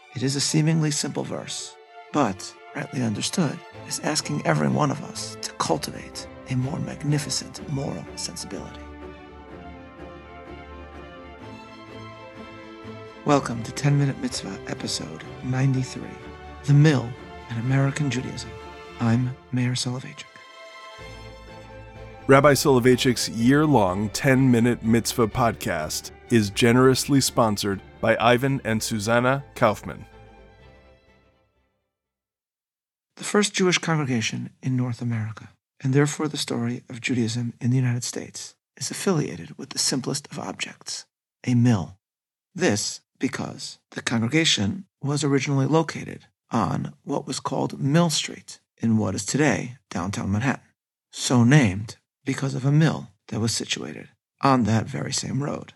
It is a seemingly simple verse, but, rightly understood, is asking every one of us to cultivate a more magnificent moral sensibility. Welcome to 10-Minute Mitzvah, episode 93, The Mill in American Judaism. I'm Meir Soloveichik. Rabbi Soloveitchik's year-long 10-Minute Mitzvah podcast is generously sponsored by Ivan and Susanna Kaufman. The first Jewish congregation in North America, and therefore the story of Judaism in the United States, is affiliated with the simplest of objects, a mill. This because the congregation was originally located on what was called Mill Street in what is today downtown Manhattan, so named because of a mill that was situated on that very same road.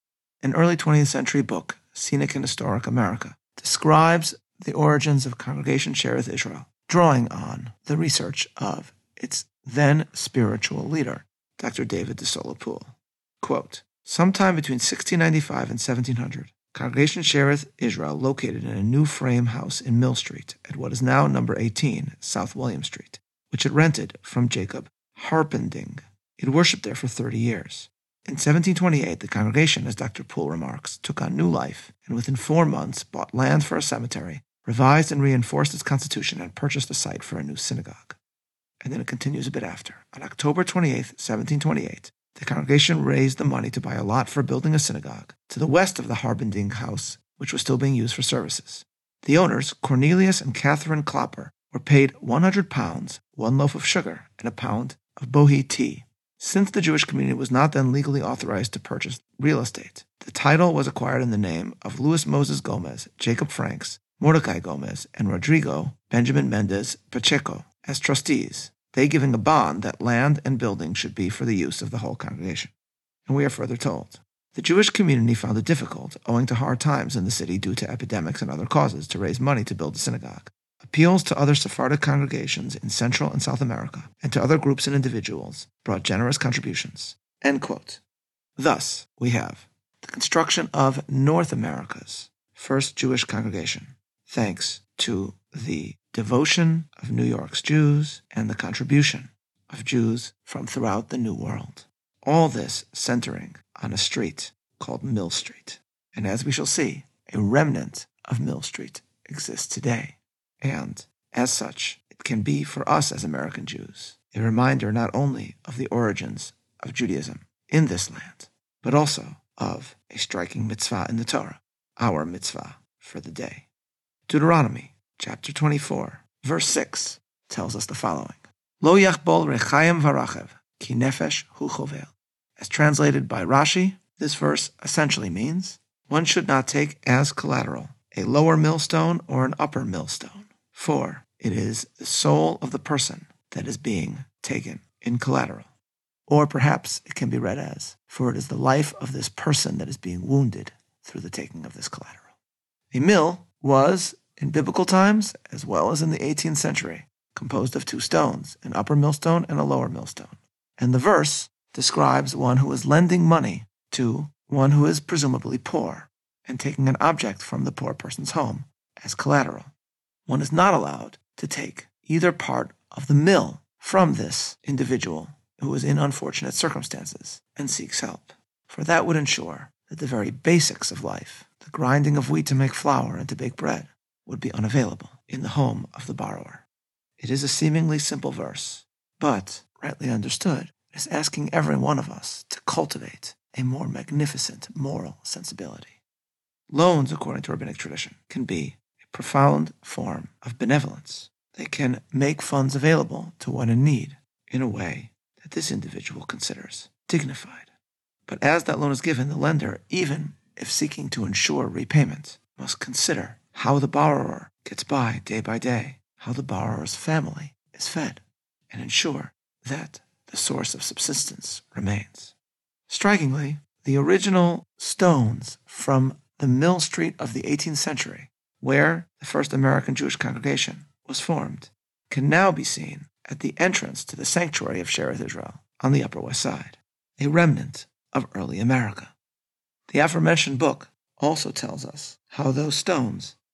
An early 20th century book, Scenic and Historic America, describes the origins of Congregation Shearith Israel, drawing on the research of its then spiritual leader, Dr. David DeSola Poole. Quote, sometime between 1695 and 1700, Congregation Shearith Israel located in a new frame house in Mill Street at what is now number 18 South William Street, which it rented from Jacob Harpending. It worshipped there for 30 years. In 1728, the congregation, as Dr. Poole remarks, took on new life and within 4 months bought land for a cemetery, revised and reinforced its constitution, and purchased a site for a new synagogue. And then it continues a bit after. On October 28, 1728, the congregation raised the money to buy a lot for building a synagogue to the west of the Harbending house, which was still being used for services. The owners, Cornelius and Catherine Klopper, were paid £100, 1 loaf of sugar, and a pound of bohi tea. Since the Jewish community was not then legally authorized to purchase real estate, the title was acquired in the name of Louis Moses Gomez, Jacob Franks, Mordecai Gomez, and Rodrigo Benjamin Mendez Pacheco as trustees, they giving a bond that land and building should be for the use of the whole congregation. And we are further told, the Jewish community found it difficult, owing to hard times in the city due to epidemics and other causes, to raise money to build a synagogue. Appeals to other Sephardic congregations in Central and South America and to other groups and individuals brought generous contributions. End quote. Thus, we have the construction of North America's first Jewish congregation, thanks to the devotion of New York's Jews and the contribution of Jews from throughout the New World. All this centering on a street called Mill Street. And as we shall see, a remnant of Mill Street exists today. And, as such, it can be for us as American Jews a reminder not only of the origins of Judaism in this land, but also of a striking mitzvah in the Torah, our mitzvah for the day. Deuteronomy, chapter 24, verse 6, tells us the following. Lo yachbol rechayim varachev, ki nefesh hu chovel. As translated by Rashi, this verse essentially means, one should not take as collateral a lower millstone or an upper millstone, for it is the soul of the person that is being taken in collateral. Or perhaps it can be read as, for it is the life of this person that is being wounded through the taking of this collateral. A mill was, in biblical times, as well as in the 18th century, composed of 2 stones, an upper millstone and a lower millstone. And the verse describes one who is lending money to one who is presumably poor and taking an object from the poor person's home as collateral. One is not allowed to take either part of the mill from this individual who is in unfortunate circumstances and seeks help, for that would ensure that the very basics of life, the grinding of wheat to make flour and to bake bread, would be unavailable in the home of the borrower. It is a seemingly simple verse, but, rightly understood, is asking every one of us to cultivate a more magnificent moral sensibility. Loans, according to rabbinic tradition, can be a profound form of benevolence. They can make funds available to one in need in a way that this individual considers dignified. But as that loan is given, the lender, even if seeking to ensure repayment, must consider how the borrower gets by day, how the borrower's family is fed, and ensure that the source of subsistence remains. Strikingly, the original stones from the Mill Street of the 18th century, where the first American Jewish congregation was formed, can now be seen at the entrance to the sanctuary of Shearith Israel on the Upper West Side, a remnant of early America. The aforementioned book also tells us how those stones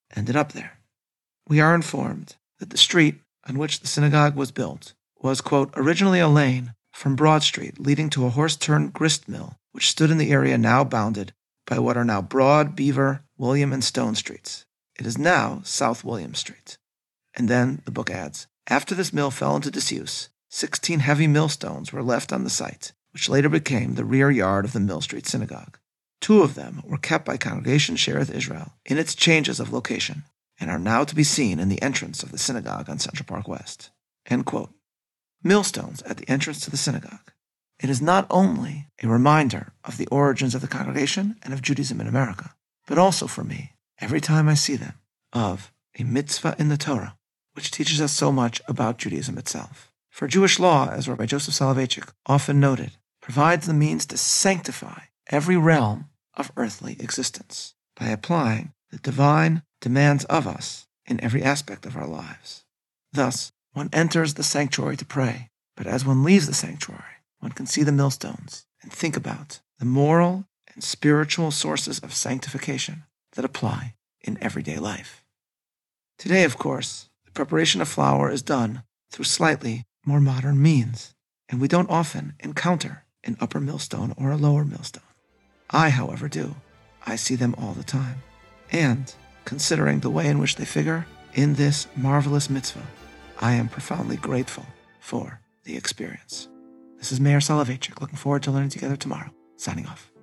ended up there. We are informed that the street on which the synagogue was built was, quote, originally a lane from Broad Street leading to a horse-turned grist mill, which stood in the area now bounded by what are now Broad, Beaver, William, and Stone Streets. It is now South William Street. And then the book adds, after this mill fell into disuse, 16 heavy millstones were left on the site, which later became the rear yard of the Mill Street Synagogue. 2 of them were kept by Congregation Shearith Israel in its changes of location, and are now to be seen in the entrance of the synagogue on Central Park West. End quote. Millstones at the entrance to the synagogue. It is not only a reminder of the origins of the congregation and of Judaism in America, but also for me, every time I see them, of a mitzvah in the Torah, which teaches us so much about Judaism itself. For Jewish law, as Rabbi Joseph Soloveitchik often noted, provides the means to sanctify every realm of earthly existence by applying the divine demands of us in every aspect of our lives. Thus, one enters the sanctuary to pray, but as one leaves the sanctuary, one can see the millstones and think about the moral and spiritual sources of sanctification that apply in everyday life. Today, of course, the preparation of flour is done through slightly more modern means, and we don't often encounter an upper millstone or a lower millstone. I, however, do. I see them all the time. And, considering the way in which they figure in this marvelous mitzvah, I am profoundly grateful for the experience. This is Meir Soloveitchik, looking forward to learning together tomorrow. Signing off.